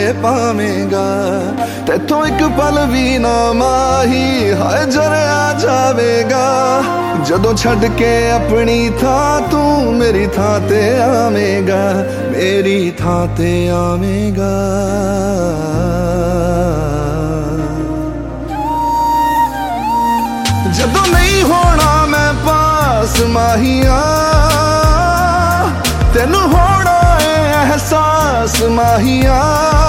पावेगा। तैथों एक पल भी ना माही हाय जरिया जावेगा। जदों छड्ड के अपनी थां तू मेरी थां ते आवेगा, मेरी थां ते आवेगा। जदों नहीं होना मैं पास माहिया, तेनू होना है एहसास माहिया।